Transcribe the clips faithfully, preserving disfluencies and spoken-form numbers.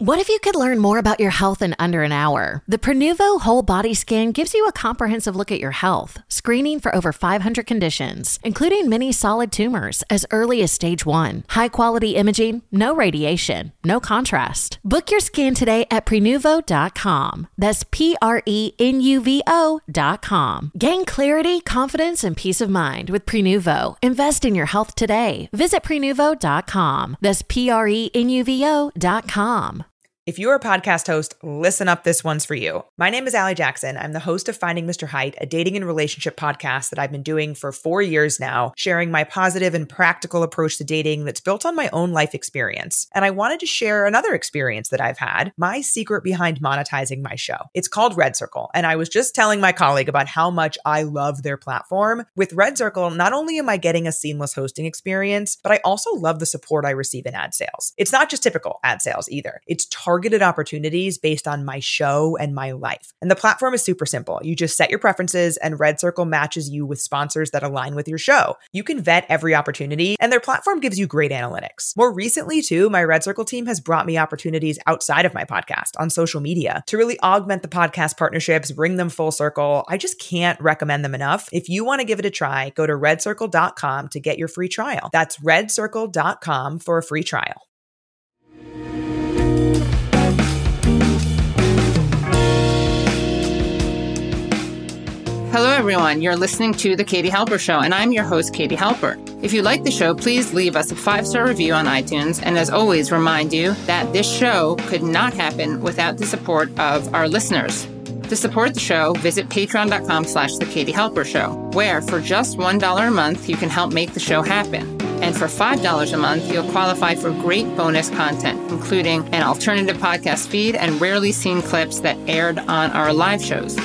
What if you could learn more about your health in under an hour? The Prenuvo Whole Body Scan gives you a comprehensive look at your health, screening for over five hundred conditions, including many solid tumors as early as stage one. High-quality imaging, no radiation, no contrast. Book your scan today at prenuvo dot com. That's P R E N U V O dot com. Gain clarity, confidence, and peace of mind with Prenuvo. Invest in your health today. Visit prenuvo dot com. That's P R E N U V O dot com. If you're a podcast host, listen up, this one's for you. My name is Allie Jackson. I'm the host of Finding Mister Height, a dating and relationship podcast that I've been doing for four years now, sharing my positive and practical approach to dating that's built on my own life experience. And I wanted to share another experience that I've had, my secret behind monetizing my show. It's called Red Circle, and I was just telling my colleague about how much I love their platform. With Red Circle, not only am I getting a seamless hosting experience, but I also love the support I receive in ad sales. It's not just typical ad sales either. It's targeted targeted opportunities based on my show and my life. And the platform is super simple. You just set your preferences and Red Circle matches you with sponsors that align with your show. You can vet every opportunity and their platform gives you great analytics. More recently too, my Red Circle team has brought me opportunities outside of my podcast on social media to really augment the podcast partnerships, bring them full circle. I just can't recommend them enough. If you want to give it a try, go to red circle dot com to get your free trial. That's red circle dot com for a free trial. Hello, everyone. You're listening to The Katie Halper Show, and I'm your host, Katie Halper. If you like the show, please leave us a five-star review on iTunes, and as always, remind you that this show could not happen without the support of our listeners. To support the show, visit patreon dot com slash The Katie Halper Show, where for just one dollar a month, you can help make the show happen. And for five dollars a month, you'll qualify for great bonus content, including an alternative podcast feed and rarely seen clips that aired on our live shows.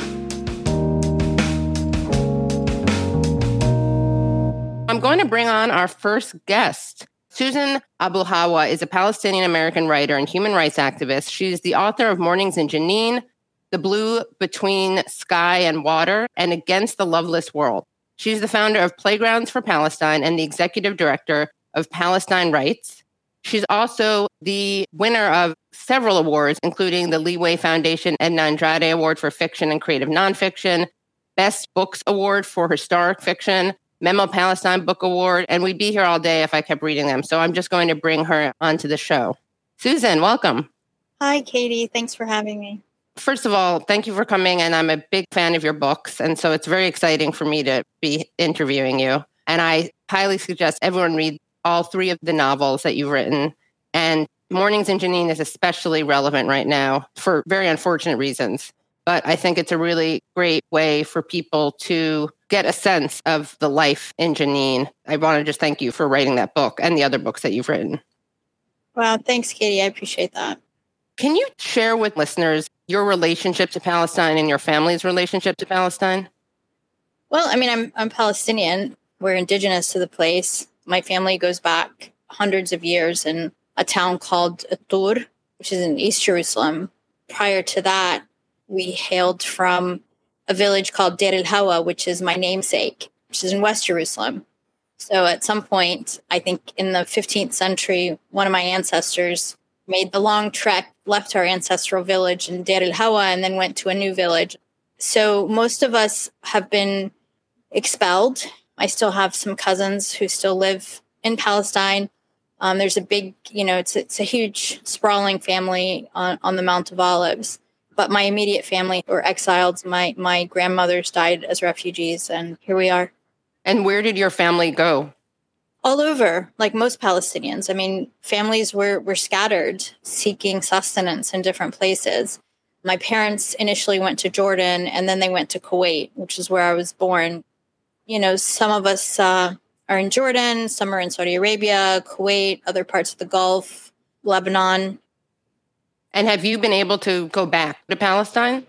I'm going to bring on our first guest. Susan Abulhawa is a Palestinian-American writer and human rights activist. She's the author of Mornings in Jenin, The Blue Between Sky and Water, and Against the Loveless World. She's the founder of Playgrounds for Palestine and the executive director of Palestine Rights. She's also the winner of several awards, including the Leeway Foundation Edna Andrade Award for Fiction and Creative Nonfiction, Best Books Award for Historic Fiction, Memo Palestine Book Award, and we'd be here all day if I kept reading them. So I'm just going to bring her onto the show. Susan, welcome. Hi, Katie. Thanks for having me. First of all, thank you for coming. And I'm a big fan of your books. And so it's very exciting for me to be interviewing you. And I highly suggest everyone read all three of the novels that you've written. And Mornings in Jenin is especially relevant right now for very unfortunate reasons. But I think it's a really great way for people to get a sense of the life in Jenin. I want to just thank you for writing that book and the other books that you've written. Wow, thanks, Katie. I appreciate that. Can you share with listeners your relationship to Palestine and your family's relationship to Palestine? Well, I mean, I'm I'm Palestinian. We're indigenous to the place. My family goes back hundreds of years in a town called Tur, which is in East Jerusalem. Prior to that, we hailed from a village called Deir el-Hawa, which is my namesake, which is in West Jerusalem. So at some point, I think in the fifteenth century, one of my ancestors made the long trek, left our ancestral village in Deir el-Hawa, and then went to a new village. So most of us have been expelled. I still have some cousins who still live in Palestine. Um, there's a big, you know, it's it's a huge, sprawling family on, on the Mount of Olives. But my immediate family were exiled. My my grandmothers died as refugees, and here we are. And where did your family go? All over, like most Palestinians. I mean, families were, were scattered, seeking sustenance in different places. My parents initially went to Jordan, and then they went to Kuwait, which is where I was born. You know, some of us uh, are in Jordan, some are in Saudi Arabia, Kuwait, other parts of the Gulf, Lebanon. And have you been able to go back to Palestine?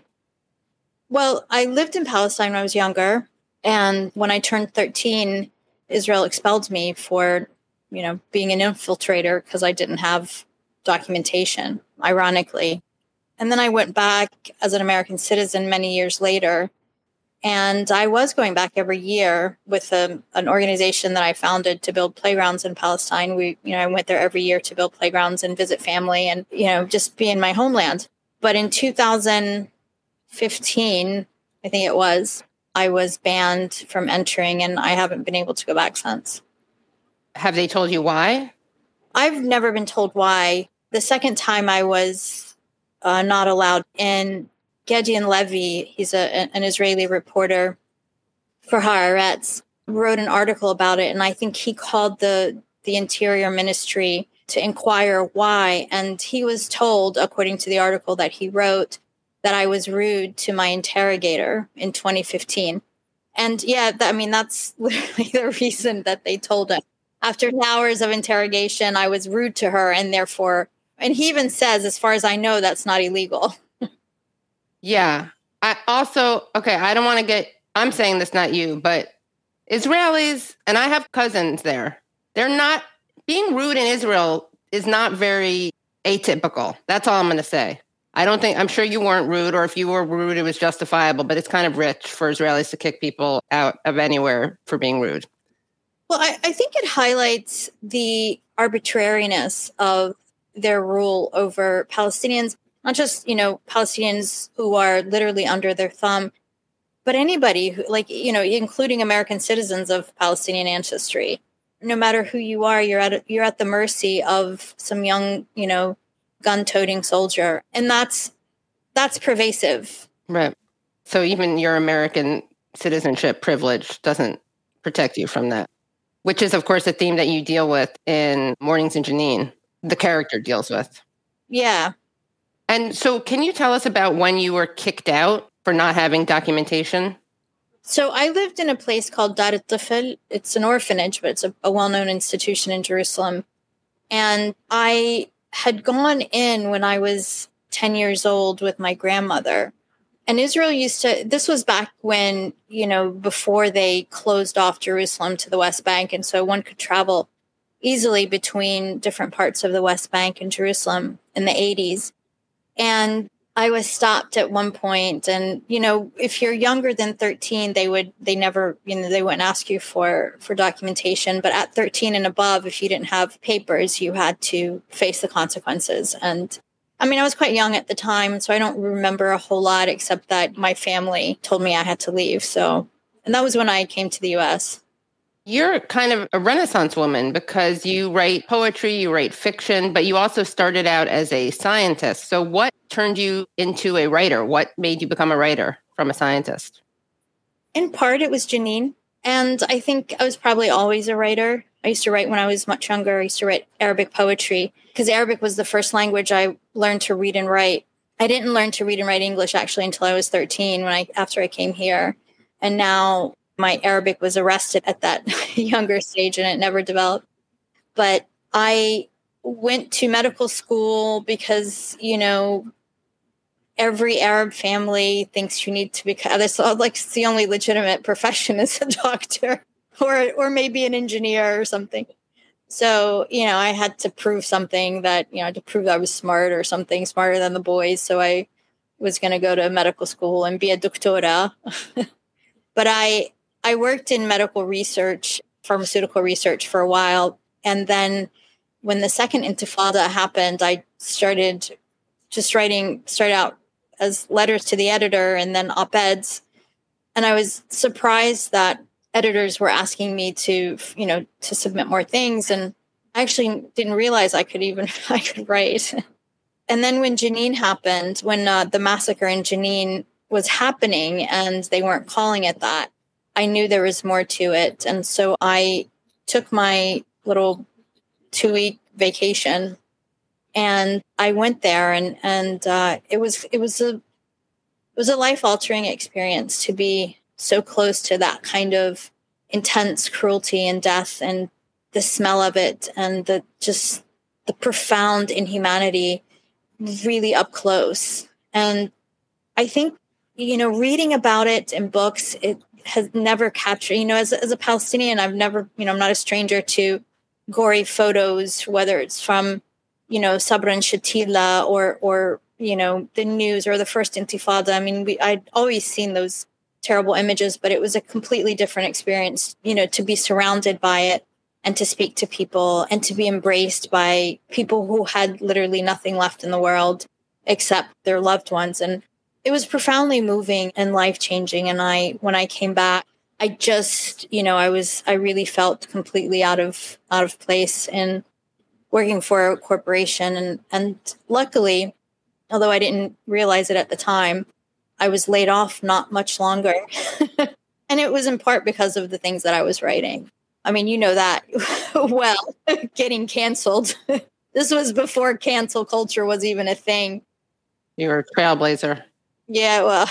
Well, I lived in Palestine when I was younger. And when I turned thirteen, Israel expelled me for, you know, being an infiltrator because I didn't have documentation, ironically. And then I went back as an American citizen many years later. And I was going back every year with a, an organization that I founded to build playgrounds in Palestine. We, you know, I went there every year to build playgrounds and visit family and, you know, just be in my homeland. But in two thousand fifteen, I think it was, I was banned from entering and I haven't been able to go back since. Have they told you why? I've never been told why. The second time I was uh, not allowed in, Gideon Levy, he's a, an Israeli reporter for Haaretz, wrote an article about it. And I think he called the, the Interior Ministry to inquire why. And he was told, according to the article that he wrote, that I was rude to my interrogator in twenty fifteen. And yeah, th- I mean, that's literally the reason that they told him. After hours of interrogation, I was rude to her and therefore, and he even says, as far as I know, that's not illegal. Yeah. I also, okay, I don't want to get, I'm saying this, not you, but Israelis, and I have cousins there, they're not, being rude in Israel is not very atypical. That's all I'm going to say. I don't think, I'm sure you weren't rude, or if you were rude, it was justifiable, but it's kind of rich for Israelis to kick people out of anywhere for being rude. Well, I, I think it highlights the arbitrariness of their rule over Palestinians. Not just, you know, Palestinians who are literally under their thumb, but anybody who, like, you know, including American citizens of Palestinian ancestry. No matter who you are, you're at you're at the mercy of some young, you know, gun-toting soldier, and that's that's pervasive. Right. So even your American citizenship privilege doesn't protect you from that, which is, of course, a theme that you deal with in Mornings in Jenin. The character deals with. Yeah. And so can you tell us about when you were kicked out for not having documentation? So I lived in a place called Dar al-Tifl. It's an orphanage, but it's a, a well-known institution in Jerusalem. And I had gone in when I was ten years old with my grandmother. And Israel used to, this was back when, you know, before they closed off Jerusalem to the West Bank. And so one could travel easily between different parts of the West Bank and Jerusalem in the eighties. And I was stopped at one point, and, you know, if you're younger than thirteen, they would, they never, you know, they wouldn't ask you for, for documentation. But at thirteen and above, if you didn't have papers, you had to face the consequences. And I mean, I was quite young at the time, so I don't remember a whole lot, except that my family told me I had to leave. So, and that was when I came to the U S. You're kind of a Renaissance woman because you write poetry, you write fiction, but you also started out as a scientist. So what turned you into a writer? What made you become a writer from a scientist? In part, it was Jenin. And I think I was probably always a writer. I used to write when I was much younger. I used to write Arabic poetry because Arabic was the first language I learned to read and write. I didn't learn to read and write English actually until I was thirteen when I after I came here. And now my Arabic was arrested at that younger stage and it never developed. But I went to medical school because, you know, every Arab family thinks you need to become, that's like it's the only legitimate profession is a doctor or or maybe an engineer or something. So, you know, I had to prove something that, you know, to prove I was smart or something smarter than the boys. So I was going to go to medical school and be a doctora. But I I worked in medical research, pharmaceutical research for a while. And then when the second Intifada happened, I started just writing, started out as letters to the editor and then op-eds. And I was surprised that editors were asking me to, you know, to submit more things. And I actually didn't realize I could even, I could write. And then when Jenin happened, when uh, the massacre in Jenin was happening and they weren't calling it that, I knew there was more to it. And so I took my little two-week vacation and I went there and, and uh, it was it was a it was a life-altering experience to be so close to that kind of intense cruelty and death and the smell of it and the just the profound inhumanity really up close. And I think, you know, reading about it in books, it has never captured, you know, as, as a Palestinian, I've never, you know, I'm not a stranger to gory photos, whether it's from, you know, Sabra and Shatila or, or, you know, the news or the first Intifada. I mean, we, I'd always seen those terrible images, but it was a completely different experience, you know, to be surrounded by it and to speak to people and to be embraced by people who had literally nothing left in the world except their loved ones. And it was profoundly moving and life-changing. And I, when I came back, I just, you know, I was, I really felt completely out of, out of place in working for a corporation. And, and luckily, although I didn't realize it at the time, I was laid off not much longer. And it was in part because of the things that I was writing. I mean, you know that well, getting canceled. This was before cancel culture was even a thing. You were a trailblazer. Yeah, well,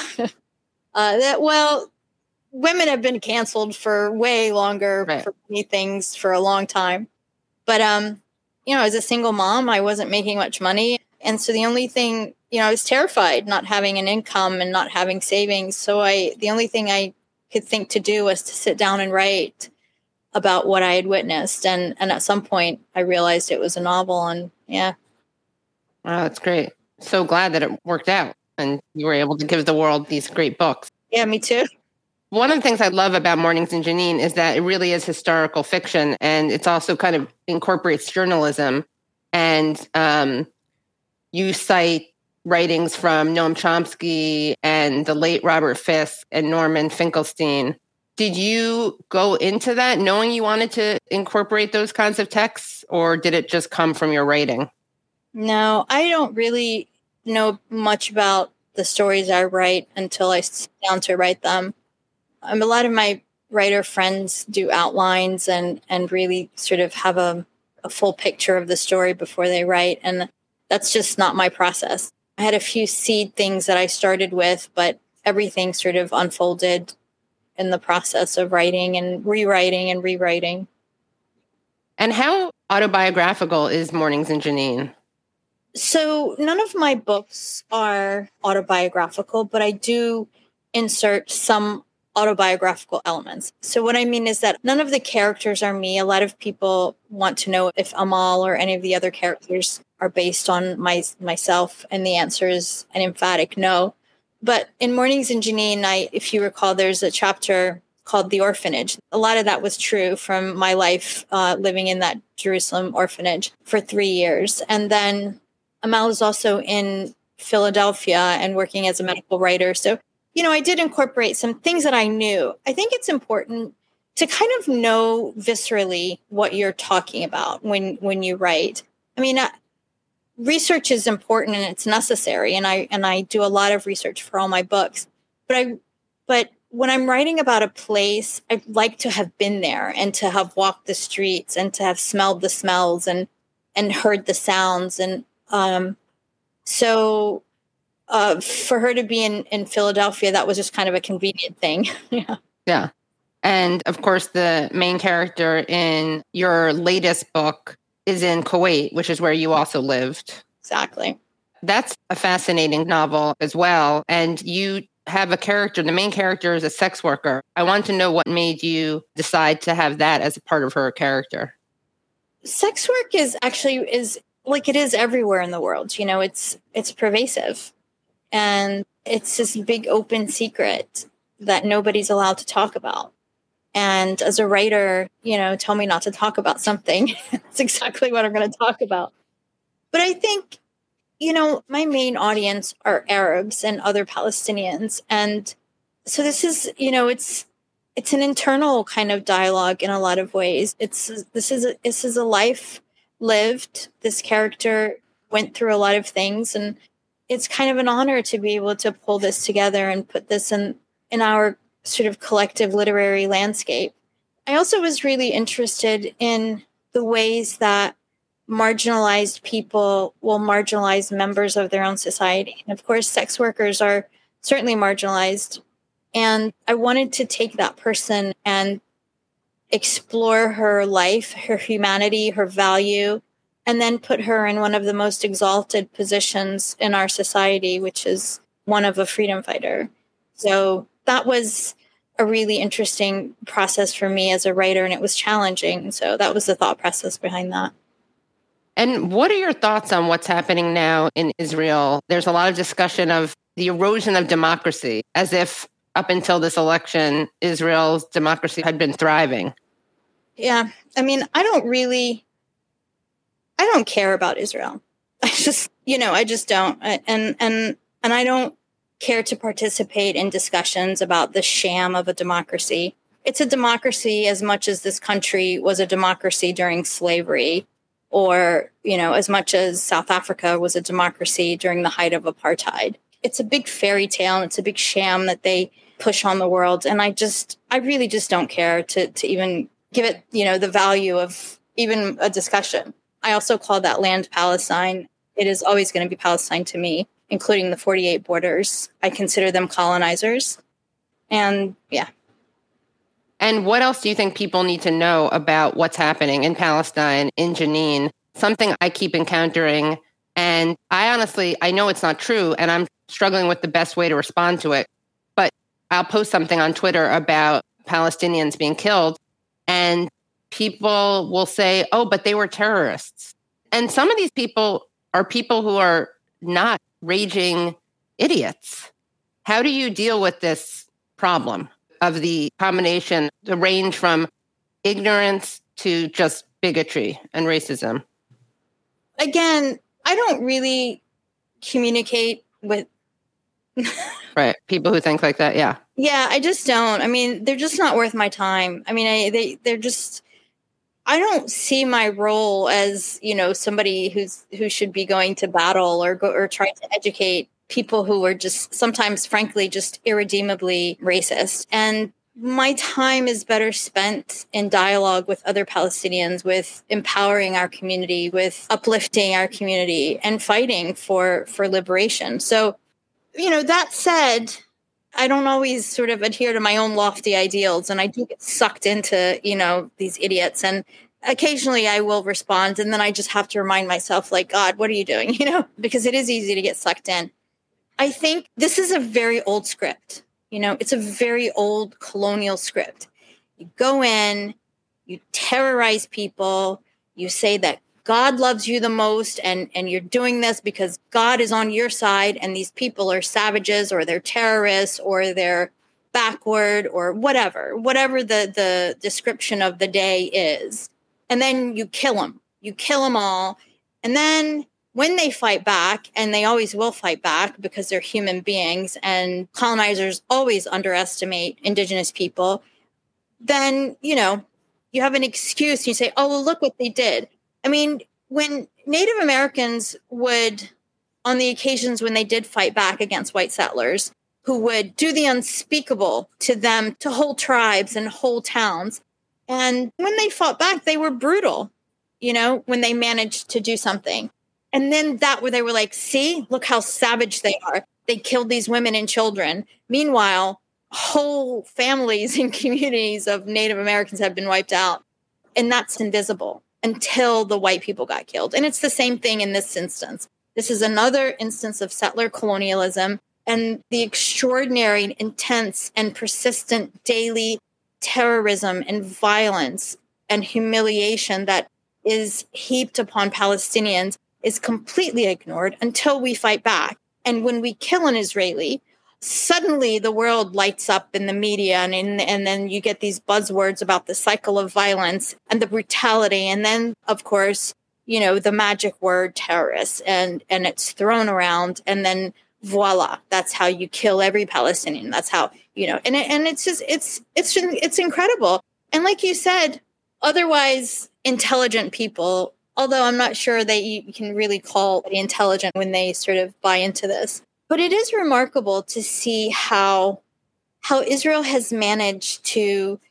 uh, that, well, women have been canceled for way longer right. for many things for a long time. But, um, you know, as a single mom, I wasn't making much money. And so the only thing, you know, I was terrified not having an income and not having savings. So I, the only thing I could think to do was to sit down and write about what I had witnessed. And, and at some point I realized it was a novel, and yeah. Wow, that's great. So glad that it worked out and you were able to give the world these great books. Yeah, me too. One of the things I love about Mornings and Janine is that it really is historical fiction, and it's also kind of incorporates journalism. And um, you cite writings from Noam Chomsky and the late Robert Fisk and Norman Finkelstein. Did you go into that knowing you wanted to incorporate those kinds of texts, or did it just come from your writing? No, I don't really know much about the stories I write until I sit down to write them. Um, a lot of my writer friends do outlines and, and really sort of have a, a full picture of the story before they write. And that's just not my process. I had a few seed things that I started with, but everything sort of unfolded in the process of writing and rewriting and rewriting. And how autobiographical is Mornings and Janine? So none of my books are autobiographical, but I do insert some autobiographical elements. So what I mean is that none of the characters are me. A lot of people want to know if Amal or any of the other characters are based on my myself, and the answer is an emphatic no. But in Mornings and Janine, I, if you recall, there's a chapter called The Orphanage. A lot of that was true from my life uh, living in that Jerusalem orphanage for three years. And then Amal is also in Philadelphia and working as a medical writer. So, you know, I did incorporate some things that I knew. I think it's important to kind of know viscerally what you're talking about when, when you write. I mean, uh, research is important and it's necessary. And I, and I do a lot of research for all my books, but I, but when I'm writing about a place, I'd like to have been there and to have walked the streets and to have smelled the smells and, and heard the sounds. And, um, so, uh, for her to be in, in Philadelphia, that was just kind of a convenient thing. Yeah. Yeah. And of course, the main character in your latest book is in Kuwait, which is where you also lived. Exactly. That's a fascinating novel as well. And you have a character, the main character is a sex worker. I want to know what made you decide to have that as a part of her character. Sex work is actually is like it is everywhere in the world. You know, it's it's pervasive. And it's this big open secret that nobody's allowed to talk about. And as a writer, you know, tell me not to talk about something. That's exactly what I'm going to talk about. But I think, you know, my main audience are Arabs and other Palestinians. And so this is, you know, it's it's an internal kind of dialogue in a lot of ways. It's this is a, this is a life lived. This character went through a lot of things, and it's kind of an honor to be able to pull this together and put this in in our sort of collective literary landscape. I also was really interested in the ways that marginalized people will marginalize members of their own society. And of course, sex workers are certainly marginalized. And I wanted to take that person and explore her life, her humanity, her value, and then put her in one of the most exalted positions in our society, which is one of a freedom fighter. So that was a really interesting process for me as a writer, and it was challenging. So that was the thought process behind that. And what are your thoughts on what's happening now in Israel? There's a lot of discussion of the erosion of democracy, as if up until this election, Israel's democracy had been thriving. Yeah. I mean, I don't really, I don't care about Israel. I just, you know, I just don't. I, and, and, and I don't care to participate in discussions about the sham of a democracy. It's a democracy as much as this country was a democracy during slavery, or, you know, as much as South Africa was a democracy during the height of apartheid. It's a big fairy tale and it's a big sham that they push on the world. And I just, I really just don't care to, to even give it, you know, the value of even a discussion. I also call that land Palestine. It is always going to be Palestine to me, including the forty-eight borders. I consider them colonizers. And yeah. And what else do you think people need to know about what's happening in Palestine, in Jenin? Something I keep encountering. And I honestly, I know it's not true, and I'm struggling with the best way to respond to it. But I'll post something on Twitter about Palestinians being killed, and people will say, oh, but they were terrorists. And some of these people are people who are not raging idiots. How do you deal with this problem of the combination, the range from ignorance to just bigotry and racism? Again, I don't really communicate with... Right. People who think like that. Yeah. Yeah, I just don't. I mean, they're just not worth my time. I mean, I, they, they're just... I don't see my role as, you know, somebody who's who should be going to battle or go or trying to educate people who are just sometimes, frankly, just irredeemably racist. And my time is better spent in dialogue with other Palestinians, with empowering our community, with uplifting our community and fighting for, for liberation. So, you know, that said, I don't always sort of adhere to my own lofty ideals, and I do get sucked into, you know, these idiots. And occasionally I will respond, and then I just have to remind myself, like, God, what are you doing? You know, because it is easy to get sucked in. I think this is a very old script. You know, it's a very old colonial script. You go in, you terrorize people, you say that God loves you the most, and, and you're doing this because God is on your side, and these people are savages, or they're terrorists, or they're backward, or whatever, whatever the, the description of the day is. And then you kill them. You kill them all. And then when they fight back, and they always will fight back because they're human beings, and colonizers always underestimate indigenous people, then, you know, you have an excuse. You say, oh, well, look what they did. I mean, when Native Americans would, on the occasions when they did fight back against white settlers, who would do the unspeakable to them, to whole tribes and whole towns. And when they fought back, they were brutal, you know, when they managed to do something. And then that where they were like, see, look how savage they are. They killed these women and children. Meanwhile, whole families and communities of Native Americans have been wiped out. And that's invisible until the white people got killed. And it's the same thing in this instance. This is another instance of settler colonialism and the extraordinary, intense, and persistent daily terrorism and violence and humiliation that is heaped upon Palestinians is completely ignored until we fight back. And when we kill an Israeli, suddenly the world lights up in the media, and in, and then you get these buzzwords about the cycle of violence and the brutality. And then, of course, you know, the magic word terrorists, and, and it's thrown around, and then voila, that's how you kill every Palestinian. That's how, you know, and, and it's just, it's, it's, it's incredible. And like you said, otherwise intelligent people, although I'm not sure that you can really call it intelligent when they sort of buy into this. But it is remarkable to see how how Israel has managed to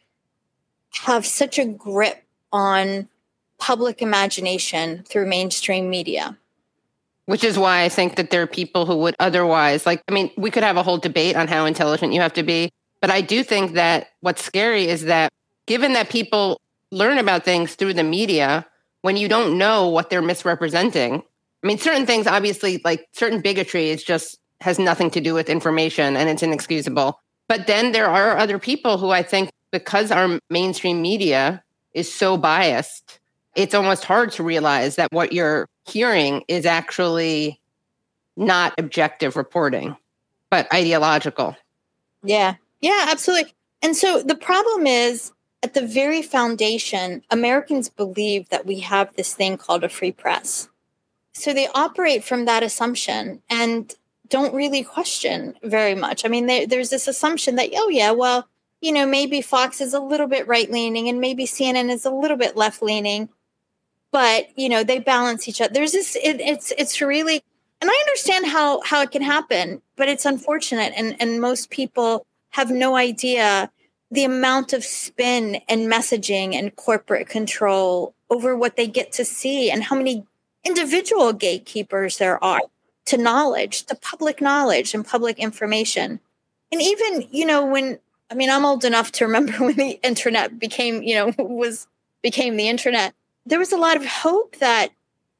have such a grip on public imagination through mainstream media. Which is why I think that there are people who would otherwise, like, I mean, we could have a whole debate on how intelligent you have to be. But I do think that what's scary is that given that people learn about things through the media, when you don't know what they're misrepresenting, I mean, certain things, obviously, like certain bigotry is just has nothing to do with information and it's inexcusable. But then there are other people who I think, because our mainstream media is so biased, it's almost hard to realize that what you're hearing is actually not objective reporting, but ideological. Yeah. Yeah, absolutely. And so the problem is, at the very foundation, Americans believe that we have this thing called a free press. So they operate from that assumption and don't really question very much. I mean, they, there's this assumption that, oh, yeah, well, you know, maybe Fox is a little bit right-leaning and maybe C N N is a little bit left-leaning, but, you know, they balance each other. There's this, it, it's it's really, and I understand how, how it can happen, but it's unfortunate. And, and most people have no idea the amount of spin and messaging and corporate control over what they get to see and how many individual gatekeepers there are to knowledge, to public knowledge and public information. And even, you know, when, I mean, I'm old enough to remember when the internet became, you know, was, became the internet, there was a lot of hope that,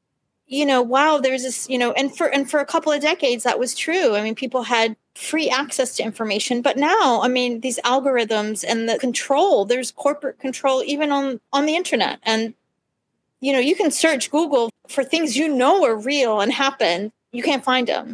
you know, wow, there's this, you know, and for, and for a couple of decades that was true. I mean, people had free access to information, but now, I mean, these algorithms and the control, there's corporate control even on, on the internet. And, you know, you can search Google for things you know are real and happen. You can't find them,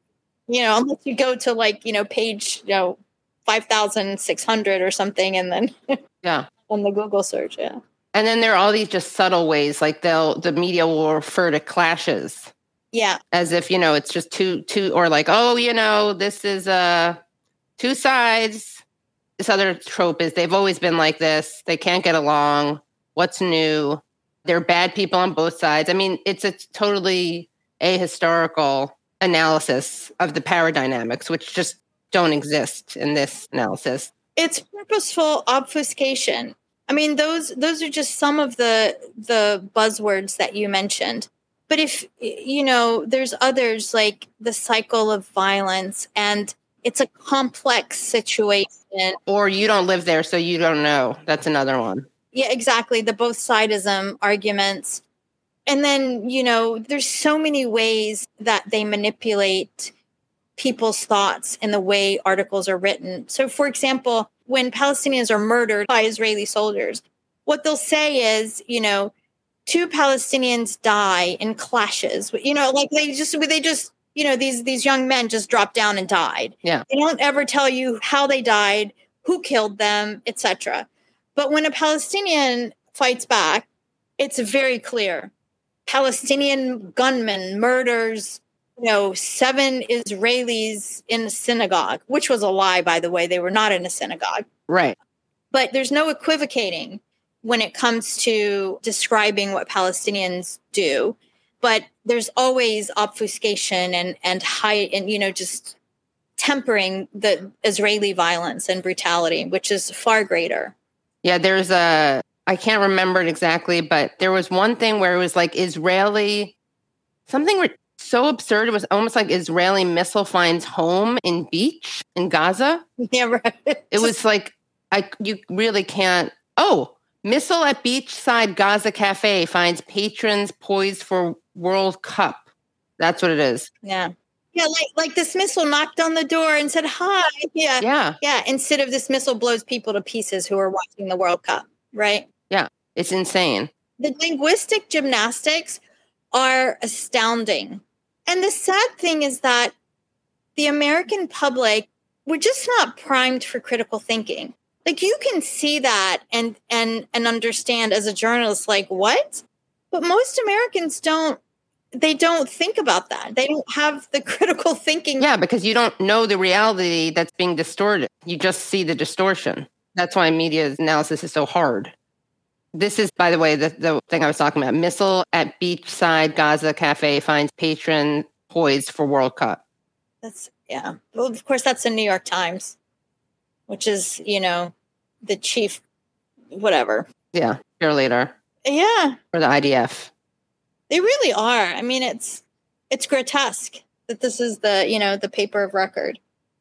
you know, unless you go to like, you know, page, you know, five thousand six hundred or something. And then yeah, on the Google search. Yeah. And then there are all these just subtle ways, like they'll, the media will refer to clashes. Yeah. As if, you know, it's just two, two, or like, oh, you know, this is uh, two sides. This other trope is they've always been like this. They can't get along. What's new? They're bad people on both sides. I mean, it's a totally ahistorical analysis of the power dynamics, which just don't exist in this analysis. It's purposeful obfuscation. I mean, those those are just some of the the buzzwords that you mentioned. But if, you know, there's others like the cycle of violence, and it's a complex situation. Or you don't live there, so you don't know. That's another one. Yeah, exactly. The both sidism arguments. And then, you know, there's so many ways that they manipulate people's thoughts in the way articles are written. So, for example, when Palestinians are murdered by Israeli soldiers, what they'll say is, you know, two Palestinians die in clashes. You know, like they just, they just, you know, these, these young men just dropped down and died. Yeah. They don't ever tell you how they died, who killed them, et cetera. But when a Palestinian fights back, it's very clear. Palestinian gunman murders, you know, seven Israelis in a synagogue, which was a lie, by the way. They were not in a synagogue. Right. But there's no equivocating when it comes to describing what Palestinians do. But there's always obfuscation and, and high, and, you know, just tempering the Israeli violence and brutality, which is far greater. Yeah, there's a, I can't remember it exactly, but there was one thing where it was like Israeli, something re- so absurd. It was almost like Israeli missile finds home in beach in Gaza. Yeah, right. It was like, I you really can't, oh, missile at beachside Gaza cafe finds patrons poised for World Cup. That's what it is. Yeah. Yeah, like like this missile knocked on the door and said, hi. Yeah. Yeah. Yeah. Instead of this missile blows people to pieces who are watching the World Cup, right? Yeah. It's insane. The linguistic gymnastics are astounding. And the sad thing is that the American public, we're just not primed for critical thinking. Like you can see that and and and understand as a journalist, like what? But most Americans don't. They don't think about that. They don't have the critical thinking. Yeah, because you don't know the reality that's being distorted. You just see the distortion. That's why media analysis is so hard. This is, by the way, the, the thing I was talking about. Missile at beachside Gaza cafe finds patron poised for World Cup. That's, yeah. Well, of course, that's the New York Times, which is, you know, the chief, whatever. Yeah, cheerleader. Yeah. For the I D F. They really are. I mean, it's it's grotesque that this is the, you know, the paper of record.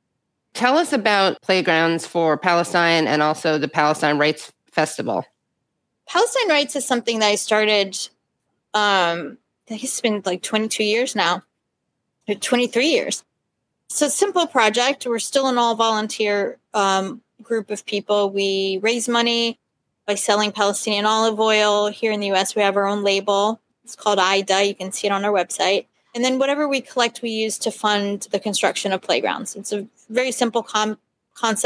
Tell us about Playgrounds for Palestine and also the Palestine Rights Festival. Palestine Rights is something that I started, um, I think it's been like twenty-two years now, or twenty-three years. It's a simple project. We're still an all-volunteer um, group of people. We raise money by selling Palestinian olive oil. Here in the U S, we have our own label. It's called I D A. You can see it on our website. And then whatever we collect, we use to fund the construction of playgrounds. It's a very simple com- concept.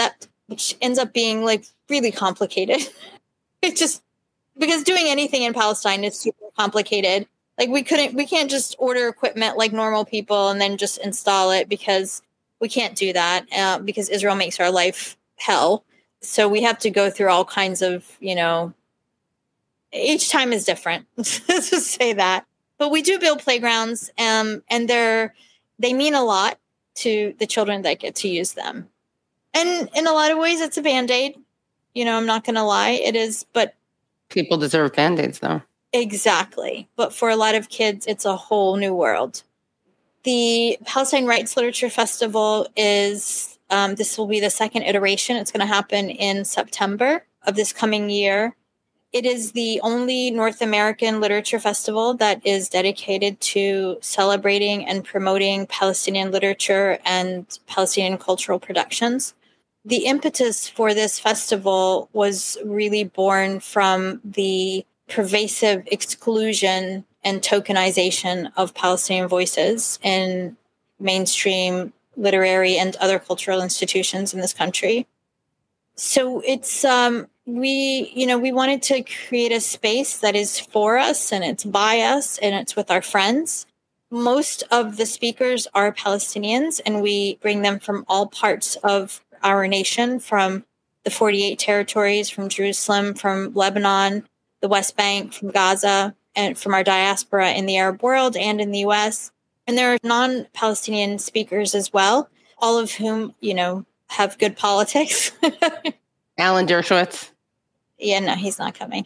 which ends up being like really complicated. It's just because doing anything in Palestine is super complicated. Like we couldn't, we can't just order equipment like normal people and then just install it, because we can't do that uh, because Israel makes our life hell. So we have to go through all kinds of, you know, each time is different. Let's just say that. But we do build playgrounds, um, and they're, they mean a lot to the children that get to use them. And in a lot of ways, it's a Band-Aid. You know, I'm not going to lie. It is, but... People deserve Band-Aids, though. Exactly. But for a lot of kids, it's a whole new world. The Palestine Writes Literature Festival is, um, this will be the second iteration. It's going to happen in September of this coming year. It is the only North American literature festival that is dedicated to celebrating and promoting Palestinian literature and Palestinian cultural productions. The impetus for this festival was really born from the pervasive exclusion and tokenization of Palestinian voices in mainstream literary and other cultural institutions in this country. So it's, um, we, you know, we wanted to create a space that is for us and it's by us and it's with our friends. Most of the speakers are Palestinians, and we bring them from all parts of our nation, from the forty-eight territories, from Jerusalem, from Lebanon, the West Bank, from Gaza, and from our diaspora in the Arab world and in the U S. And there are non-Palestinian speakers as well, all of whom, you know, have good politics. Alan Dershowitz. Yeah, no, he's not coming.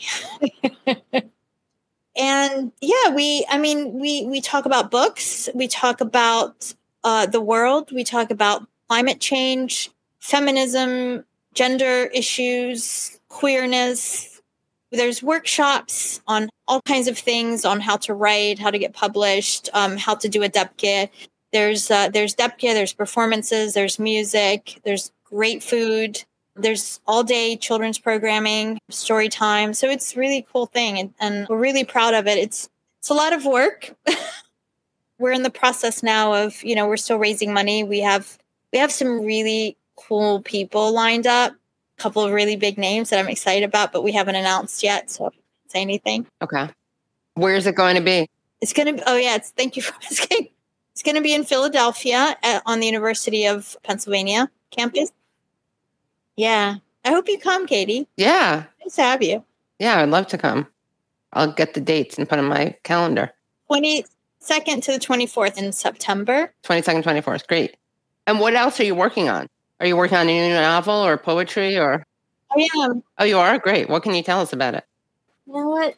And yeah, we, I mean, we, we talk about books, we talk about uh, the world, we talk about climate change, feminism, gender issues, queerness. There's workshops on all kinds of things, on how to write, how to get published, um, how to do a debke. There's uh, there's debke, there's performances, there's music, there's great food. There's all day children's programming, story time. So it's a really cool thing. And, and we're really proud of it. It's, it's a lot of work. We're in the process now of, you know, we're still raising money. We have, we have some really cool people lined up, a couple of really big names that I'm excited about, but we haven't announced yet. So I can't say anything. Okay. Where's it going to be? It's going to be, oh yeah, it's, thank you for asking. It's going to be in Philadelphia at, on the University of Pennsylvania campus. Yeah. I hope you come, Katie. Yeah. Nice to have you. Yeah, I'd love to come. I'll get the dates and put in my calendar. twenty-second to the twenty-fourth in September. twenty-second, twenty-fourth. Great. And what else are you working on? Are you working on a new novel or poetry or? I am. Oh, you are? Great. What can you tell us about it? You know what?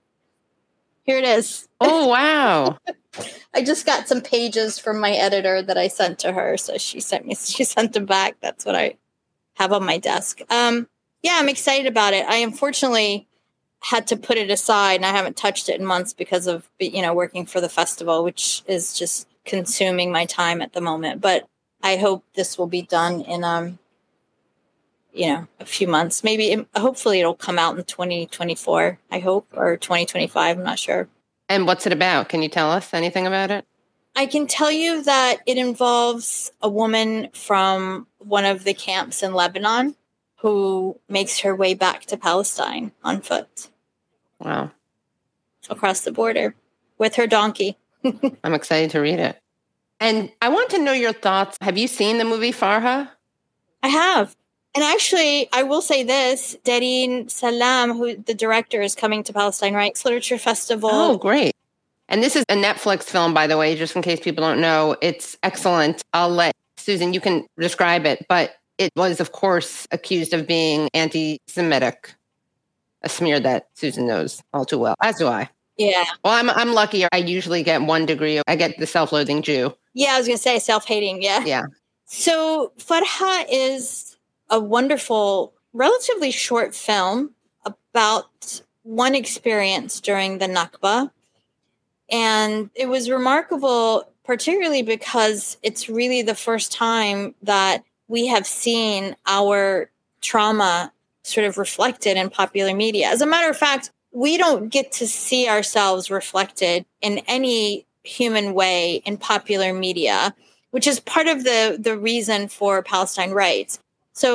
Here it is. Oh, wow. I just got some pages from my editor that I sent to her. So she sent me, she sent them back. That's what I have on my desk. Um, yeah, I'm excited about it. I unfortunately had to put it aside, and I haven't touched it in months because of, you know, working for the festival, which is just consuming my time at the moment. But I hope this will be done in, um, you know, a few months. Maybe, it, hopefully it'll come out in twenty twenty-four, I hope, or twenty twenty-five. I'm not sure. And what's it about? Can you tell us anything about it? I can tell you that it involves a woman from one of the camps in Lebanon who makes her way back to Palestine on foot. Wow. Across the border with her donkey. I'm excited to read it. And I want to know your thoughts. Have you seen the movie Farha? I have. And actually, I will say this, Dareen Salam, who the director, is coming to Palestine Writes Literature Festival. Oh, great. And this is a Netflix film, by the way, just in case people don't know. It's excellent. I'll let Susan, you can describe it, but it was, of course, accused of being anti-Semitic, a smear that Susan knows all too well, as do I. Yeah. Well, I'm I'm lucky. I usually get one degree. I get the self-loathing Jew. Yeah, I was going to say self-hating. Yeah. Yeah. So Farha is a wonderful, relatively short film about one experience during the Nakba. And it was remarkable, particularly because it's really the first time that we have seen our trauma sort of reflected in popular media. As a matter of fact, we don't get to see ourselves reflected in any human way in popular media, which is part of the, the reason for Palestine Writes. So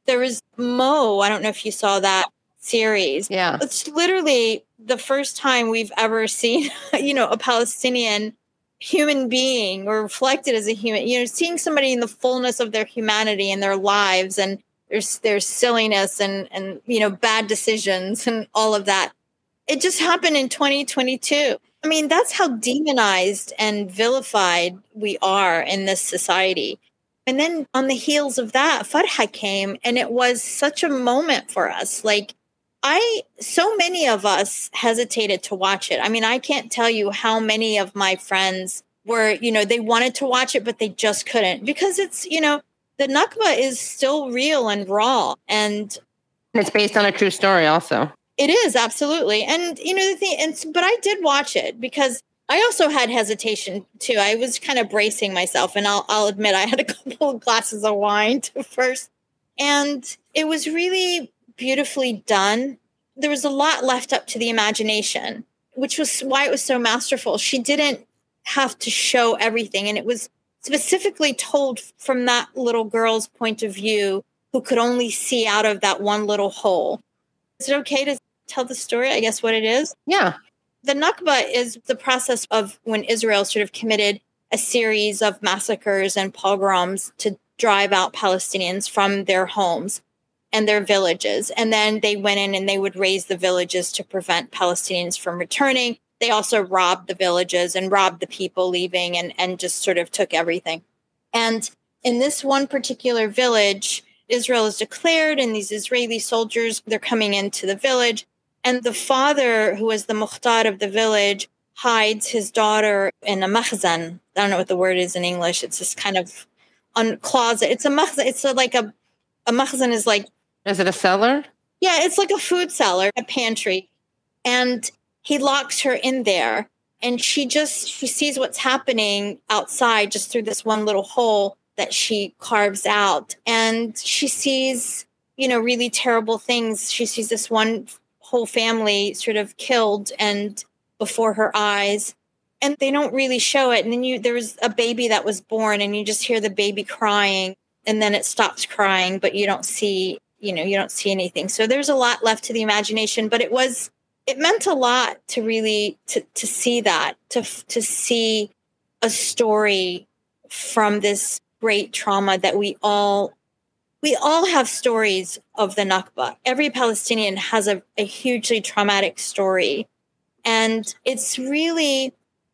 there was Mo. I don't know if you saw that series. Yeah. It's literally the first time we've ever seen, you know, a Palestinian human being or reflected as a human, you know, seeing somebody in the fullness of their humanity and their lives and their, their silliness and, and, you know, bad decisions and all of that. It just happened in twenty twenty-two. I mean, that's how demonized and vilified we are in this society. And then on the heels of that, Farha came, and it was such a moment for us. Like, I, so many of us hesitated to watch it. I mean, I can't tell you how many of my friends were, you know, they wanted to watch it, but they just couldn't because it's, you know, the Nakba is still real and raw. And it's based on a true story also. It is, absolutely. And, you know, the thing, and, but I did watch it because I also had hesitation too. I was kind of bracing myself, and I'll, I'll admit I had a couple of glasses of wine first. And it was really beautifully done. There was a lot left up to the imagination, which was why it was so masterful. She didn't have to show everything. And it was specifically told from that little girl's point of view who could only see out of that one little hole. Is it okay to tell the story, I guess, what it is? Yeah. The Nakba is the process of when Israel sort of committed a series of massacres and pogroms to drive out Palestinians from their homes and their villages. And then they went in and they would raise the villages to prevent Palestinians from returning. They also robbed the villages and robbed the people leaving and, and just sort of took everything. And in this one particular village, Israel is declared, and these Israeli soldiers, they're coming into the village. And the father, who is the mukhtar of the village, hides his daughter in a makhzan. I don't know what the word is in English. It's this kind of un- closet. It's a makhzan. It's a, like a, a makhzan is like... Is it a cellar? Yeah, it's like a food cellar, a pantry. And he locks her in there. And she just, she sees what's happening outside just through this one little hole that she carves out. And she sees, you know, really terrible things. She sees this one whole family sort of killed and before her eyes, and they don't really show it. And then you, there was a baby that was born, and you just hear the baby crying, and then it stops crying, but you don't see, you know, you don't see anything. So there's a lot left to the imagination, but it was, it meant a lot to really, to, to see that, to, to see a story from this great trauma that we all We all have stories of the Nakba. Every Palestinian has a, a hugely traumatic story. And it's really,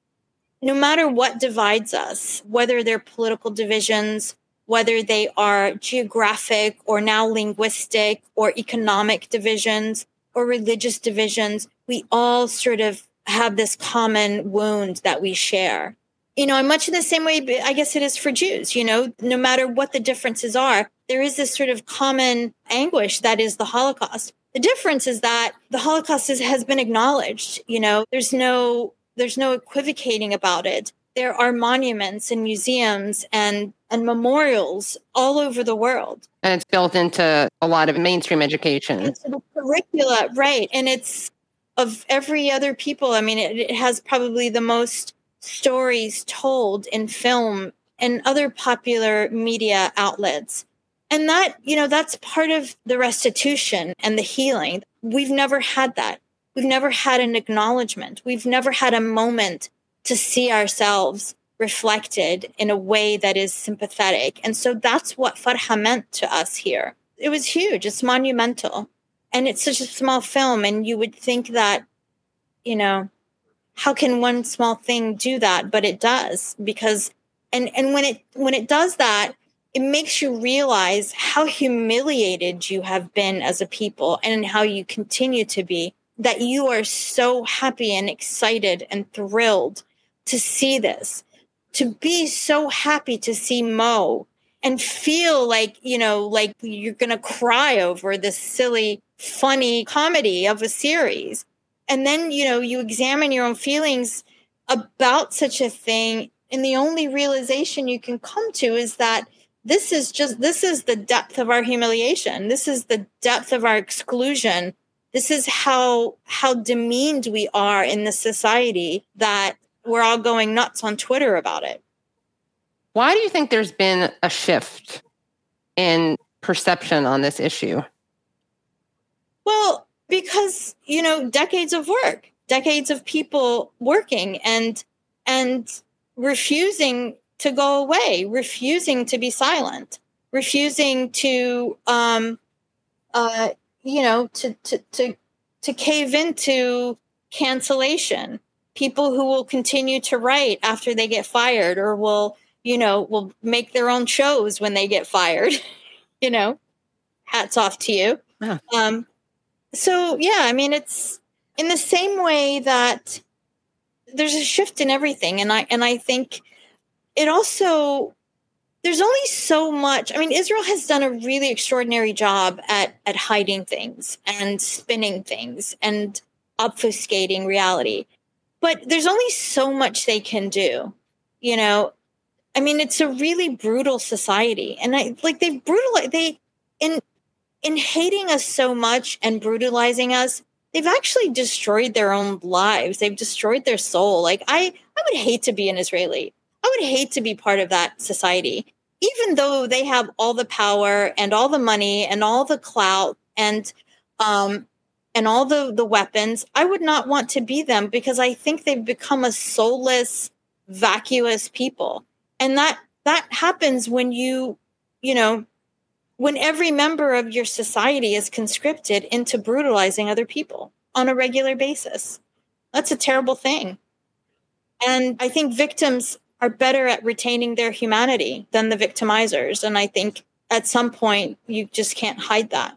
no matter what divides us, whether they're political divisions, whether they are geographic or now linguistic or economic divisions or religious divisions, we all sort of have this common wound that we share. You know, and much in the same way, I guess it is for Jews, you know, no matter what the differences are, there is this sort of common anguish that is the Holocaust. The difference is that the Holocaust is, has been acknowledged. You know, there's no there's no equivocating about it. There are monuments and museums and, and memorials all over the world. And it's built into a lot of mainstream education. Into the curricula, right. And it's of every other people. I mean, it, it has probably the most stories told in film and other popular media outlets. And that, you know, that's part of the restitution and the healing. We've never had that. We've never had an acknowledgement. We've never had a moment to see ourselves reflected in a way that is sympathetic. And so that's what Farha meant to us here. It was huge. It's monumental. And it's such a small film. And you would think that, you know, how can one small thing do that? But it does, because, and, and when it, when it does that, it makes you realize how humiliated you have been as a people and how you continue to be, that you are so happy and excited and thrilled to see this, to be so happy to see Mo and feel like, you know, like you're going to cry over this silly, funny comedy of a series. And then, you know, you examine your own feelings about such a thing. And the only realization you can come to is that this is just, this is the depth of our humiliation. This is the depth of our exclusion. This is how, how demeaned we are in this society that we're all going nuts on Twitter about it. Why do you think there's been a shift in perception on this issue? Well, because, you know, decades of work, decades of people working and and refusing to go away, refusing to be silent, refusing to, um, uh, you know, to, to, to, to cave into cancellation. People who will continue to write after they get fired, or will, you know, will make their own shows when they get fired, you know, hats off to you. Yeah. Um, so, yeah, I mean, it's in the same way that there's a shift in everything. And I, and I think it also, there's only so much. I mean, Israel has done a really extraordinary job at, at hiding things and spinning things and obfuscating reality. But there's only so much they can do, you know. I mean, it's a really brutal society, and I like they've brutalized they in in hating us so much and brutalizing us. They've actually destroyed their own lives. They've destroyed their soul. Like I, I would hate to be an Israeli. I would hate to be part of that society, even though they have all the power and all the money and all the clout and um. and all the, the weapons. I would not want to be them, because I think they've become a soulless, vacuous people. And that that happens when you, you know, when every member of your society is conscripted into brutalizing other people on a regular basis. That's a terrible thing. And I think victims are better at retaining their humanity than the victimizers. And I think at some point you just can't hide that.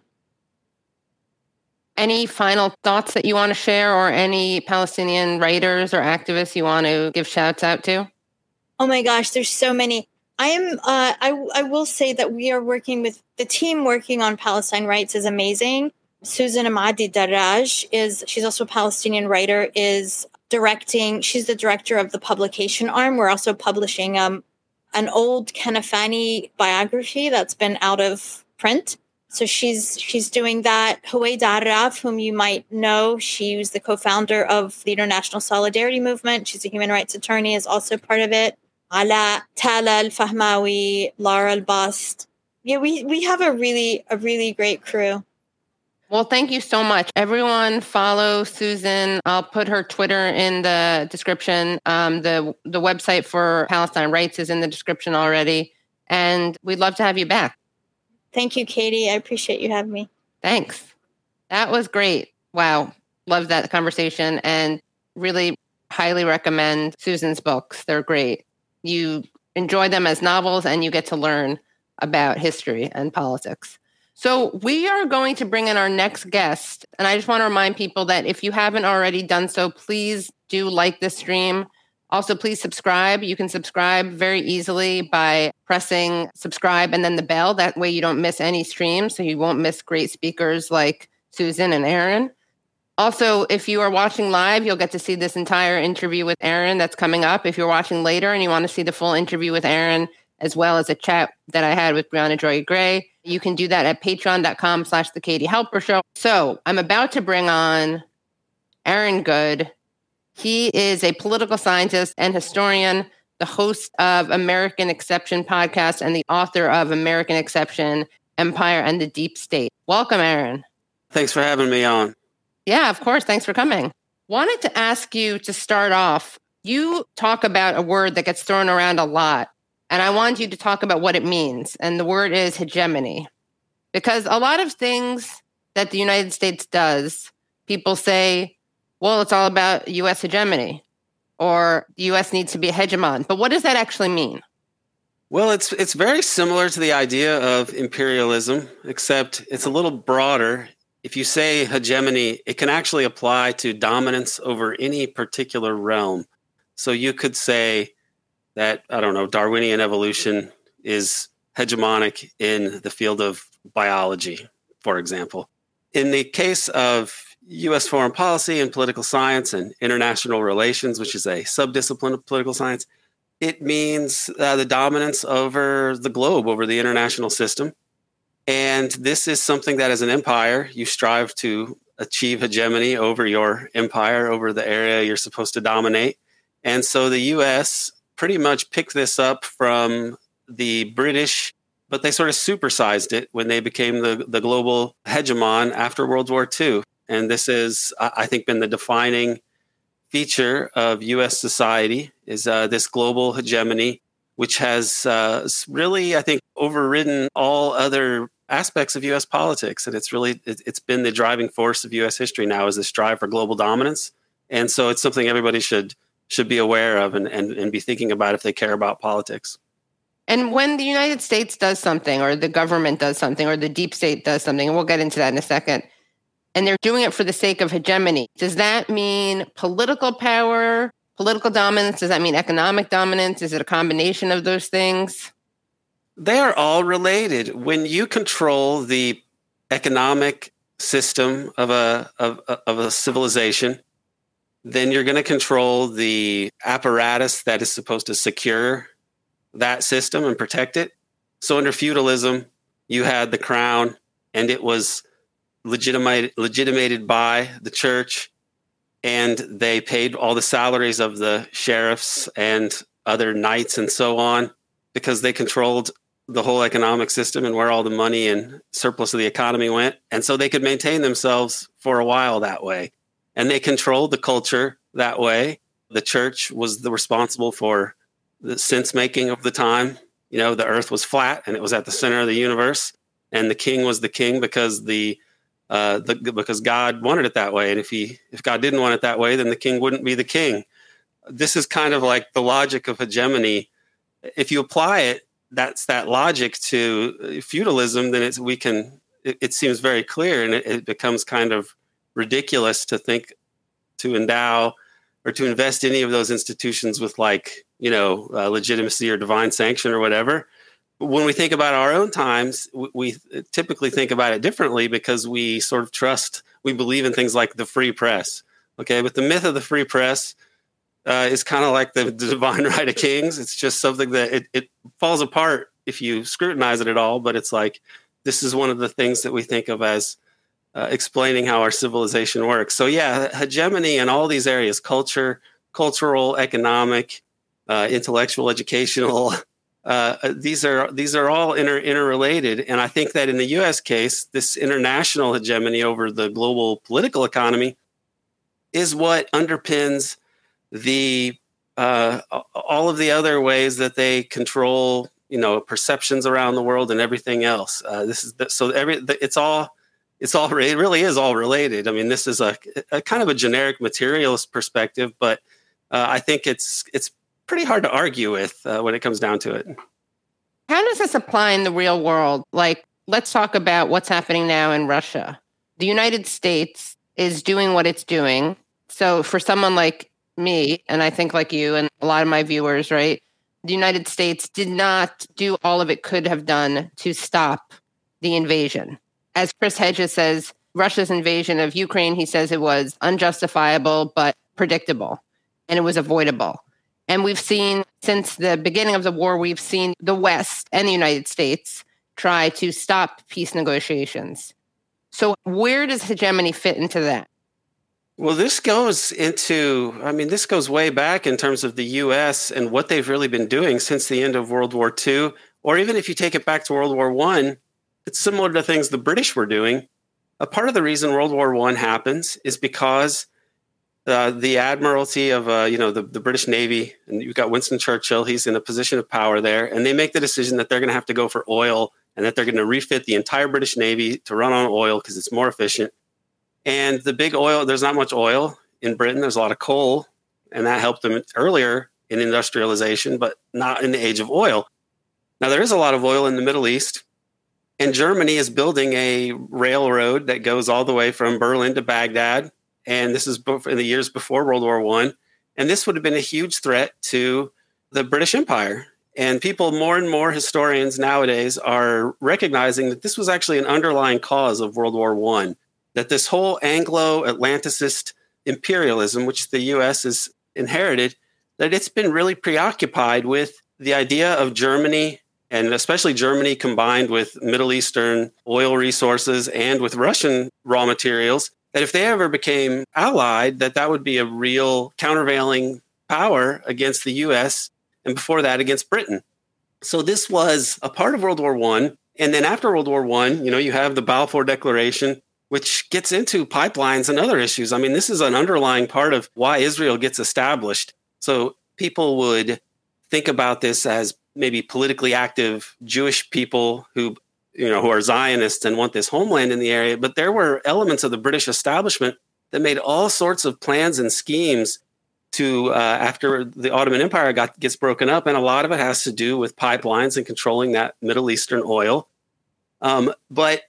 Any final thoughts that you want to share, or any Palestinian writers or activists you want to give shouts out to? Oh my gosh, there's so many. I am. Uh, I I will say that we are working with the team working on Palestine rights is amazing. Susan Amadi Darraj is. She's also a Palestinian writer. Is directing. She's the director of the publication arm. We're also publishing um an old Kanafani biography that's been out of print. So she's she's doing that. Huwaida Araf, whom you might know, she was the co-founder of the International Solidarity Movement. She's a human rights attorney, is also part of it. Ala, Tala Al-Fahmawi, Lara Al-Bast. Yeah, we, we have a really, a really great crew. Well, thank you so much. Everyone follow Susan. I'll put her Twitter in the description. Um, the, the website for Palestine Rights is in the description already. And we'd love to have you back. Thank you, Katie. I appreciate you having me. Thanks. That was great. Wow. Loved that conversation, and really highly recommend Susan's books. They're great. You enjoy them as novels, and you get to learn about history and politics. So we are going to bring in our next guest. And I just want to remind people that if you haven't already done so, please do like this stream. Also, please subscribe. You can subscribe very easily by pressing subscribe and then the bell. That way you don't miss any streams, so you won't miss great speakers like Susan and Aaron. Also, if you are watching live, you'll get to see this entire interview with Aaron that's coming up. If you're watching later and you want to see the full interview with Aaron, as well as a chat that I had with Brianna Joy Gray, you can do that at patreon.com slash the Katie Halper Show. So I'm about to bring on Aaron Good. He is a political scientist and historian, the host of American Exception podcast, and the author of American Exception, Empire and the Deep State. Welcome, Aaron. Thanks for having me on. Yeah, of course. Thanks for coming. Wanted to ask you to start off, you talk about a word that gets thrown around a lot, and I want you to talk about what it means. And the word is hegemony. Because a lot of things that the United States does, people say, well, it's all about U S hegemony, or the U S needs to be a hegemon. But what does that actually mean? Well, it's it's very similar to the idea of imperialism, except it's a little broader. If you say hegemony, it can actually apply to dominance over any particular realm. So you could say that, I don't know, Darwinian evolution is hegemonic in the field of biology, for example. In the case of U S foreign policy and political science and international relations, which is a subdiscipline of political science, it means uh, the dominance over the globe, over the international system. And this is something that as an empire, you strive to achieve hegemony over your empire, over the area you're supposed to dominate. And so the U S pretty much picked this up from the British but they sort of supersized it when they became the, the global hegemon after World War Two. And this is, I think, been the defining feature of U S society is uh, this global hegemony, which has uh, really, I think, overridden all other aspects of U S politics. And it's really, it's been the driving force of U S history now, is this drive for global dominance. And so it's something everybody should should be aware of and, and, and be thinking about if they care about politics. And when the United States does something, or the government does something, or the deep state does something, and we'll get into that in a second, and they're doing it for the sake of hegemony, does that mean political power, political dominance? Does that mean economic dominance? Is it a combination of those things? They are all related. When you control the economic system of a of, of a civilization, then you're going to control the apparatus that is supposed to secure that system and protect it. So under feudalism, you had the crown, and it was legitimated, legitimated by the church, and they paid all the salaries of the sheriffs and other knights and so on, because they controlled the whole economic system and where all the money and surplus of the economy went. And so they could maintain themselves for a while that way. And they controlled the culture that way. The church was the responsible for the sense making of the time. You know, the earth was flat and it was at the center of the universe. And the king was the king because the, uh, the because God wanted it that way. And if he if God didn't want it that way, then the king wouldn't be the king. This is kind of like the logic of hegemony. If you apply it, that's that logic to feudalism, then it's we can. It, it seems very clear, and it, it becomes kind of ridiculous to think to endow or to invest any of those institutions with, like, you know, uh, legitimacy or divine sanction or whatever. But when we think about our own times, we, we typically think about it differently because we sort of trust, we believe in things like the free press. Okay, but the myth of the free press uh, is kind of like the, the divine right of kings. It's just something that it, it falls apart if you scrutinize it at all. But it's like, this is one of the things that we think of as Uh, explaining how our civilization works. So yeah, hegemony in all these areas, culture, cultural, economic, uh, intellectual, educational, uh, these are these are all inter, interrelated. And I think that in the U S case, this international hegemony over the global political economy is what underpins the uh, all of the other ways that they control, you know, perceptions around the world and everything else. Uh, this is the, so every it's all. It's all, it really is all related. I mean, this is a, a kind of a generic materialist perspective, but uh, I think it's it's pretty hard to argue with uh, when it comes down to it. How does this apply in the real world? Like, let's talk about what's happening now in Russia. The United States is doing what it's doing. So for someone like me, and I think like you and a lot of my viewers, right, the United States did not do all of it could have done to stop the invasion. As Chris Hedges says, Russia's invasion of Ukraine, he says it was unjustifiable, but predictable, and it was avoidable. And we've seen, since the beginning of the war, we've seen the West and the United States try to stop peace negotiations. So where does hegemony fit into that? Well, this goes into, I mean, this goes way back in terms of the U S and what they've really been doing since the end of World War Two, or even if you take it back to World War One. It's similar to things the British were doing. A part of the reason World War One happens is because uh, the admiralty of, uh, you know, the, the British Navy, and you've got Winston Churchill, he's in a position of power there, and they make the decision that they're going to have to go for oil and that they're going to refit the entire British Navy to run on oil because it's more efficient. And the big oil, there's not much oil in Britain. There's a lot of coal, and that helped them earlier in industrialization, but not in the age of oil. Now, there is a lot of oil in the Middle East. And Germany is building a railroad that goes all the way from Berlin to Baghdad. And this is in the years before World War One. And this would have been a huge threat to the British Empire. And people, more and more historians nowadays are recognizing that this was actually an underlying cause of World War One, that this whole Anglo-Atlanticist imperialism, which the U S has inherited, that it's been really preoccupied with the idea of Germany, and especially Germany combined with Middle Eastern oil resources and with Russian raw materials, that if they ever became allied, that that would be a real countervailing power against the U S and before that against Britain. So this was a part of World War One. And then after World War One, you know, you have the Balfour Declaration, which gets into pipelines and other issues. I mean, this is an underlying part of why Israel gets established. So people would think about this as maybe politically active Jewish people who, you know, who are Zionists and want this homeland in the area. But there were elements of the British establishment that made all sorts of plans and schemes to, uh, after the Ottoman Empire got gets broken up. And a lot of it has to do with pipelines and controlling that Middle Eastern oil. Um, but,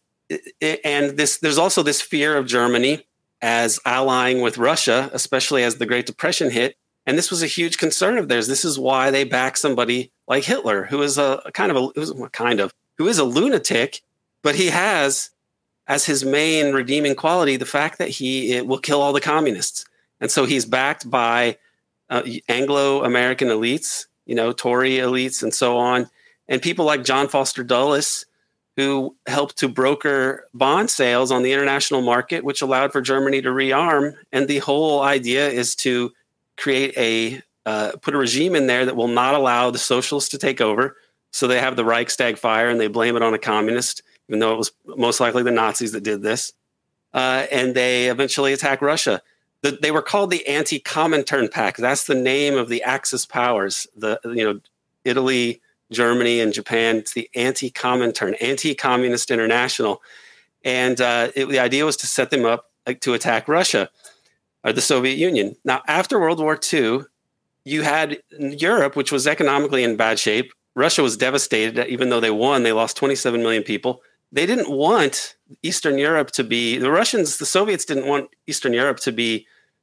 and this, there's also this fear of Germany as allying with Russia, especially as the Great Depression hit. And this was a huge concern of theirs. This is why they back somebody like Hitler, who is a, a kind of a, who's a kind of, who is a lunatic, but he has as his main redeeming quality the fact that he it will kill all the communists. And so he's backed by uh, Anglo-American elites, you know, Tory elites and so on, and people like John Foster Dulles, who helped to broker bond sales on the international market, which allowed for Germany to rearm. And the whole idea is to create a, uh, put a regime in there that will not allow the socialists to take over. So they have the Reichstag fire and they blame it on a communist, even though it was most likely the Nazis that did this. Uh, and they eventually attack Russia. The, they were called the Anti-Comintern Pact. That's the name of the Axis powers, the, you know, Italy, Germany, and Japan. It's the Anti-Comintern, Anti-Communist International. And uh, it, the idea was to set them up like, to attack Russia or the Soviet Union. Now, after World War Two, you had Europe, which was economically in bad shape. Russia was devastated. Even though they won, they lost twenty-seven million people. They didn't want Eastern Europe to be, the Russians, the Soviets didn't want Eastern Europe to be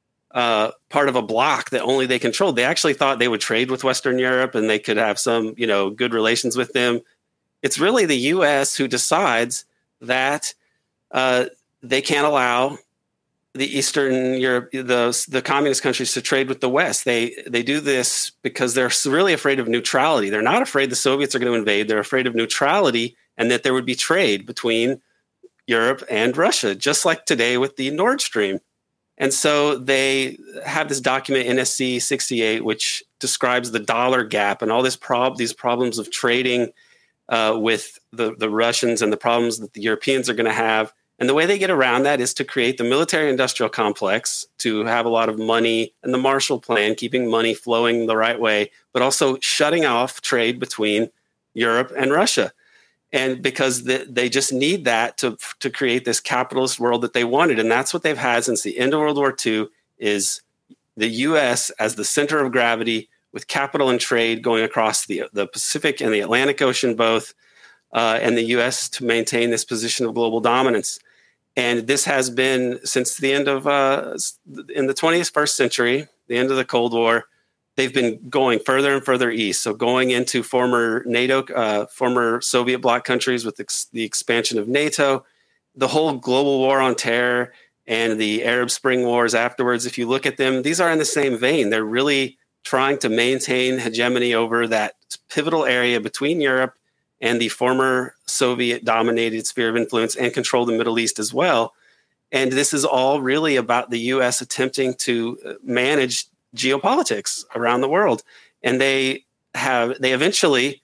uh, part of a bloc that only they controlled. They actually thought they would trade with Western Europe and they could have some, you know, good relations with them. It's really the U S who decides that uh, they can't allow the Eastern Europe, the, the communist countries to trade with the West. They they do this because they're really afraid of neutrality. They're not afraid the Soviets are going to invade. They're afraid of neutrality and that there would be trade between Europe and Russia, just like today with the Nord Stream. And so they have this document, N S C sixty-eight, which describes the dollar gap and all this prob- these problems of trading uh, with the, the Russians and the problems that the Europeans are going to have. And the way they get around that is to create the military-industrial complex, to have a lot of money, and the Marshall Plan, keeping money flowing the right way, but also shutting off trade between Europe and Russia. And because the, they just need that to, to create this capitalist world that they wanted. And that's what they've had since the end of World War Two, is the U S as the center of gravity with capital and trade going across the, the Pacific and the Atlantic Ocean both, uh, and the U S to maintain this position of global dominance. And this has been since the end of, uh, in the twenty-first century, the end of the Cold War, they've been going further and further east. So going into former NATO, uh, former Soviet bloc countries with ex- the expansion of NATO, the whole global war on terror and the Arab Spring Wars afterwards. If you look at them, these are in the same vein. They're really trying to maintain hegemony over that pivotal area between Europe and the former Soviet-dominated sphere of influence and control the Middle East as well. And this is all really about the U S attempting to manage geopolitics around the world. And they have they eventually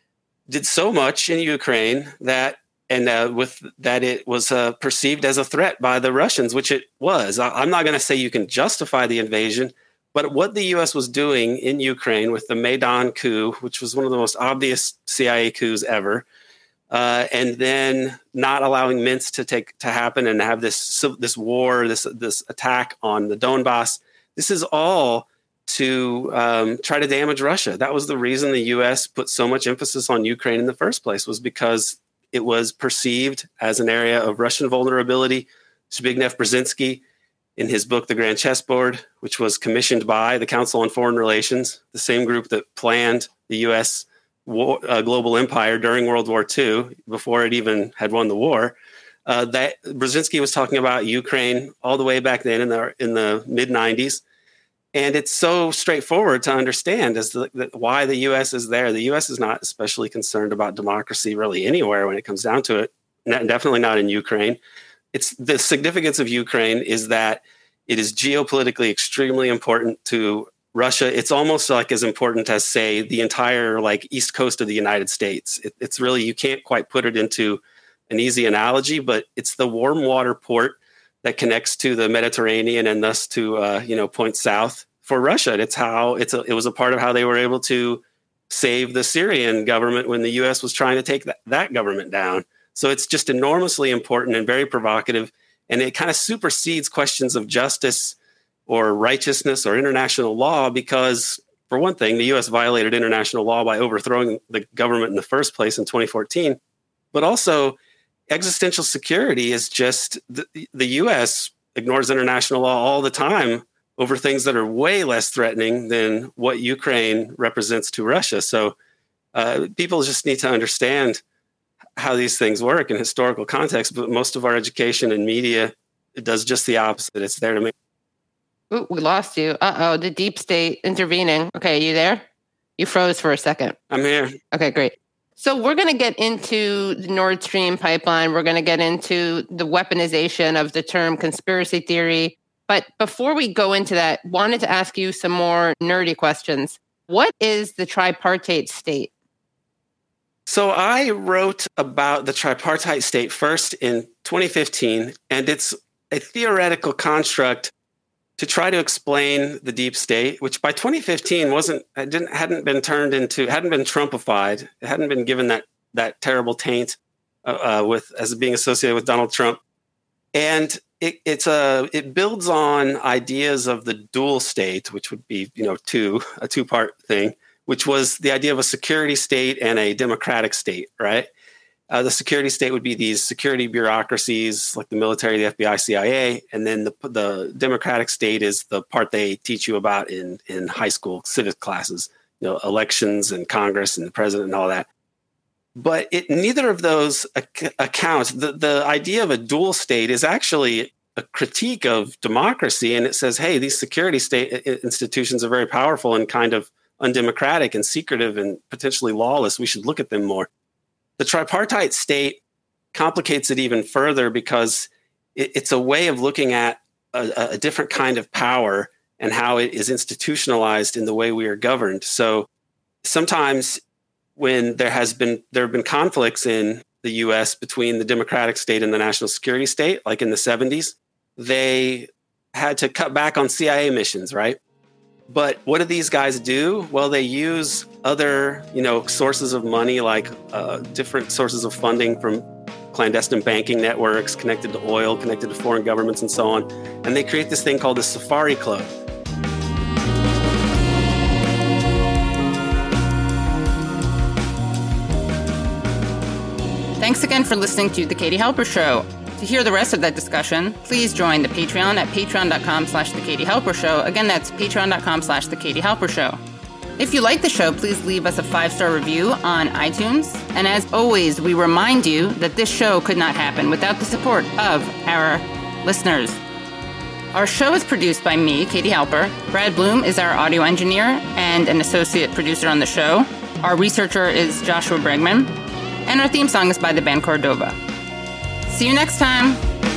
did so much in Ukraine that and uh, with that it was uh, perceived as a threat by the Russians, which it was. I, I'm not going to say you can justify the invasion, but what the U S was doing in Ukraine with the Maidan coup, which was one of the most obvious C I A coups ever, uh, and then not allowing Minsk to take to happen and have this this war, this this attack on the Donbass. This is all to um, try to damage Russia. That was the reason the U S put so much emphasis on Ukraine in the first place, was because it was perceived as an area of Russian vulnerability. Zbigniew Brzezinski, in his book, The Grand Chessboard, which was commissioned by the Council on Foreign Relations, the same group that planned the U S war, uh, global empire during World War Two, before it even had won the war, uh, that Brzezinski was talking about Ukraine all the way back then in the in the mid nineties. And it's so straightforward to understand as the, the, why the U S is there. The U S is not especially concerned about democracy really anywhere when it comes down to it, N- definitely not in Ukraine. It's the significance of Ukraine is that it is geopolitically extremely important to Russia, it's almost like as important as, say, the entire like east coast of the United States. It, it's really, you can't quite put it into an easy analogy, but it's the warm water port that connects to the Mediterranean and thus to, uh, you know, point south for Russia. And it's how it's a, it was a part of how they were able to save the Syrian government when the U S was trying to take that, that government down. So it's just enormously important and very provocative. And it kind of supersedes questions of justice or righteousness or international law, because for one thing, the U S violated international law by overthrowing the government in the first place in twenty fourteen. But also, existential security is just the, the U S ignores international law all the time over things that are way less threatening than what Ukraine represents to Russia. So uh, people just need to understand how these things work in historical context. But most of our education and media, it does just the opposite. It's there to make. Ooh, we lost you. Uh-oh, the deep state intervening. Okay, you there? You froze for a second. I'm here. Okay, great. So we're going to get into the Nord Stream pipeline. We're going to get into the weaponization of the term conspiracy theory. But before we go into that, wanted to ask you some more nerdy questions. What is the tripartite state? So I wrote about the tripartite state first in twenty fifteen, and it's a theoretical construct to try to explain the deep state, which by twenty fifteen wasn't, it didn't, hadn't been turned into, hadn't been Trumpified. It hadn't been given that that terrible taint uh, uh, with as being associated with Donald Trump, and it, it's a it builds on ideas of the dual state, which would be you know two a two part thing, which was the idea of a security state and a democratic state, right? Uh, the security state would be these security bureaucracies like the military, the F B I, C I A, and then the the democratic state is the part they teach you about in in high school civics classes, you know, elections and Congress and the president and all that. But it, neither of those ac- accounts. The the idea of a dual state is actually a critique of democracy, and it says, hey, these security state institutions are very powerful and kind of undemocratic and secretive and potentially lawless. We should look at them more. The tripartite state complicates it even further because it, it's a way of looking at a, a different kind of power and how it is institutionalized in the way we are governed. So sometimes when there has been there have been conflicts in the U S between the democratic state and the national security state, like in the seventies, they had to cut back on C I A missions, right? But what do these guys do? Well, they use other, you know, sources of money, like uh, different sources of funding from clandestine banking networks connected to oil, connected to foreign governments, and so on. And they create this thing called the Safari Club. Thanks again for listening to The Katie Halper Show. To hear the rest of that discussion, please join the Patreon at patreon.com slash The Katie Halper Show. Again, that's patreon.com slash The Katie Halper Show. If you like the show, please leave us a five-star review on iTunes. And as always, we remind you that this show could not happen without the support of our listeners. Our show is produced by me, Katie Halper. Brad Bloom is our audio engineer and an associate producer on the show. Our researcher is Joshua Bregman. And our theme song is by the band Cordova. See you next time.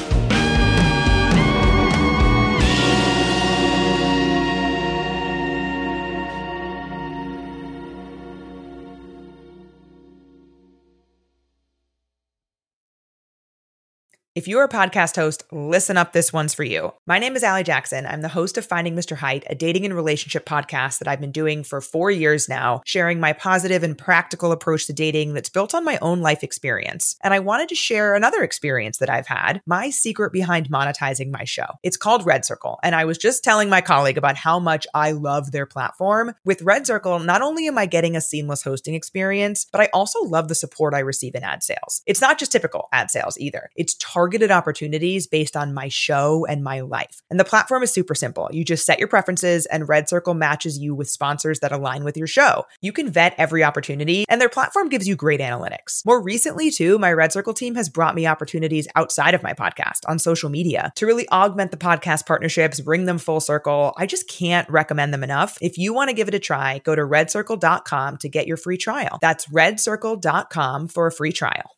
If you're a podcast host, listen up, this one's for you. My name is Allie Jackson. I'm the host of Finding Mister Height, a dating and relationship podcast that I've been doing for four years now, sharing my positive and practical approach to dating that's built on my own life experience. And I wanted to share another experience that I've had, my secret behind monetizing my show. It's called Red Circle, and I was just telling my colleague about how much I love their platform. With Red Circle, not only am I getting a seamless hosting experience, but I also love the support I receive in ad sales. It's not just typical ad sales either. It's targeted targeted opportunities based on my show and my life. And the platform is super simple. You just set your preferences and Red Circle matches you with sponsors that align with your show. You can vet every opportunity and their platform gives you great analytics. More recently too, my Red Circle team has brought me opportunities outside of my podcast on social media to really augment the podcast partnerships, bring them full circle. I just can't recommend them enough. If you want to give it a try, go to red circle dot com to get your free trial. That's red circle dot com for a free trial.